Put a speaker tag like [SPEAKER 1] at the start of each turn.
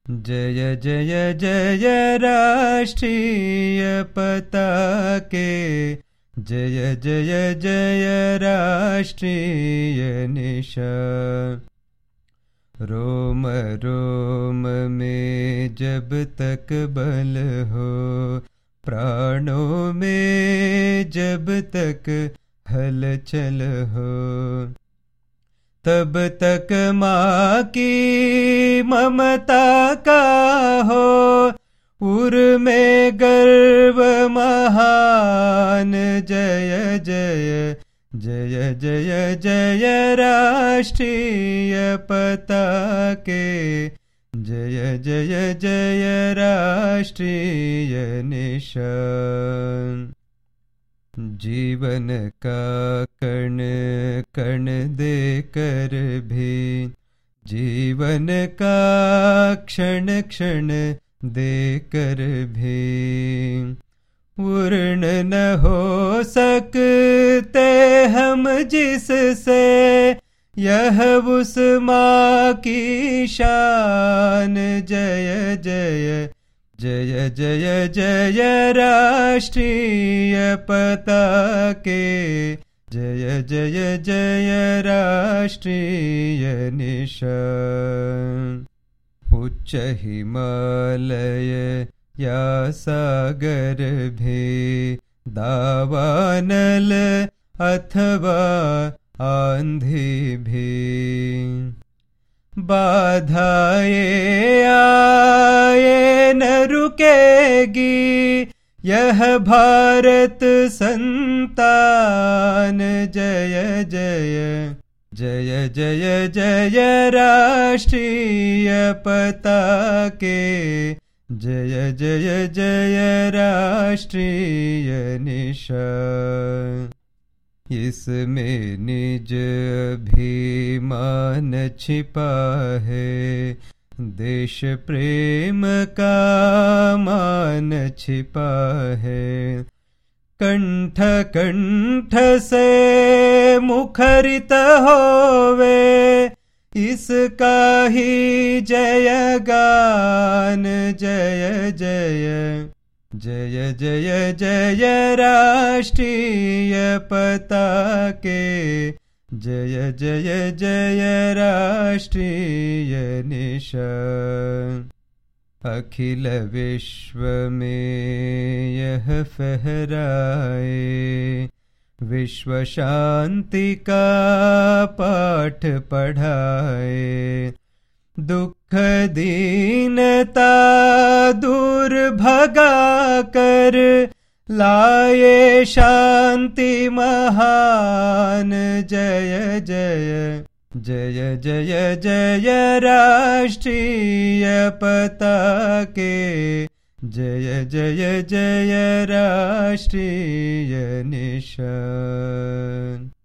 [SPEAKER 1] जय जय जय राष्ट्रीय पताके, जय जय जय राष्ट्रीय निशान। रोम रोम में जब तक बल हो, प्राणों में जब तक हलचल हो, तब तक माँ की ममता का हो उर में गर्व महान। जय जय जय जय जय राष्ट्रीय पताके, जय जय जय राष्ट्रीय निशान। जीवन का कण कण देकर भी, जीवन का क्षण क्षण देकर भी, पूर्ण न हो सकते हम जिससे, यह उस माँ की शान। जय जय जय जय जय राष्ट्रीय पताके, जय जय जय राष्ट्रीय निशान। उच्च हिमालय या सागर भी, दावानल अथवा आंधी भी, बाधाएं आए न रुकेगी यह भारत संतान। जय जय जय जय जय राष्ट्रीय पताके, जय जय जय राष्ट्रीय निशान। इसमें निज अभिमान छिपा है, देश प्रेम का मान छिपा है। कंठ कंठ से मुखरित होवे, इसका ही जय गान। जय जय जय जय जय राष्ट्रीय पताके, जय जय जय राष्ट्रीय निशान। अखिल विश्व में यह फहराए, विश्व शांति का पाठ पढ़ाए। दुख दीनता दूर भगा कर, लाए शांति महान। जय जय जय जय जय राष्ट्रीय पताके, जय जय जय राष्ट्रीय निशान।